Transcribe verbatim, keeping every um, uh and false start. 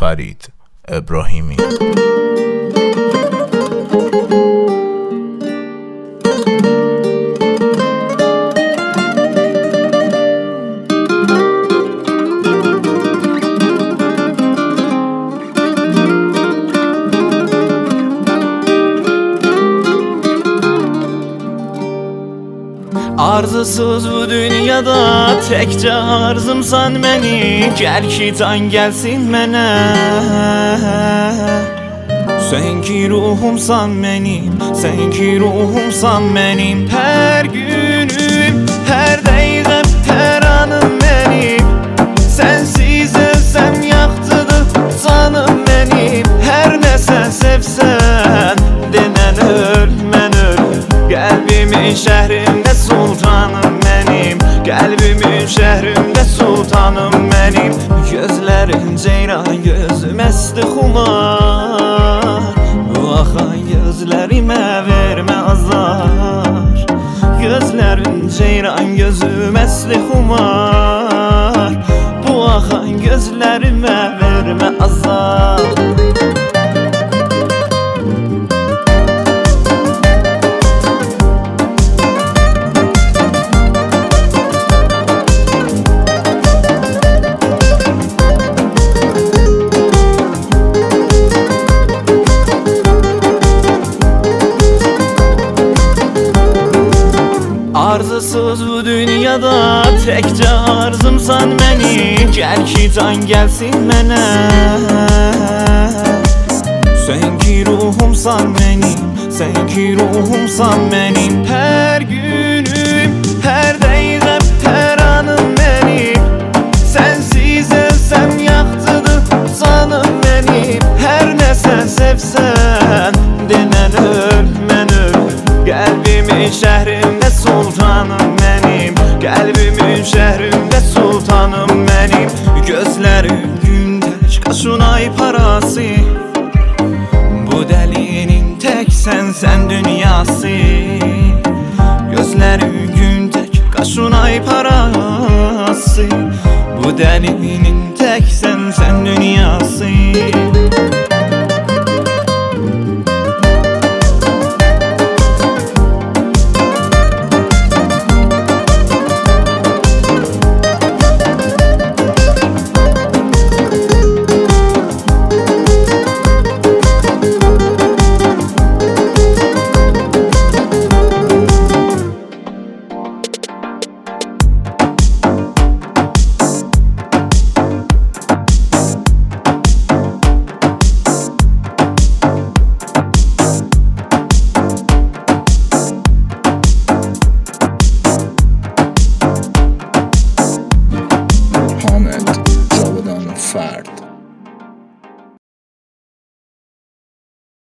فرید ابراهیمی. Arzusuz bu dünyada təkcə arzımsan məni, gəl ki can gəlsin mənə. Sən ki ruhumsan mənim, sən ki ruhumsan mənim. Hər günüm, hər dəqiqəm, hər anım mənim. Sənsiz ölsəm yaxtıdır canım mənim. Hər nə sən sevsən, denən öl, mən öl. Qəlbimin şəhrimdə sultanım mənim, qəlbimin şəhrimdə sultanım mənim. Gözlərin ceyran, gözüm əsdi xumar. Bu axan gözlərimə vermə azar. Gözlərin ceyran, gözüm əsdi xumar. Bu axan gözlərimə vermə azar. Arzusuz bu dünyada təkcə arzımsan məni, gəl ki can gəlsin mənə. Sən ki ruhumsan mənim, sən ki ruhumsan mənim. Hər günüm, hər dəqiqəm, hər anım mənim. Sənsiz ölsəm yaxtıdır canım mənim. Hər nə sən sevsən, denən öl, mən öl. Qəlbimin şəhrimdə sultanım mənim, qəlbimin şəhrimdə sultanım mənim. Gözlərim gündəş qaşın ay parası, bu dəlinin tək sənsən dünyası. Gözlərim gündəş qaşın ay parası, bu dəlinin tək sənsən dünyası.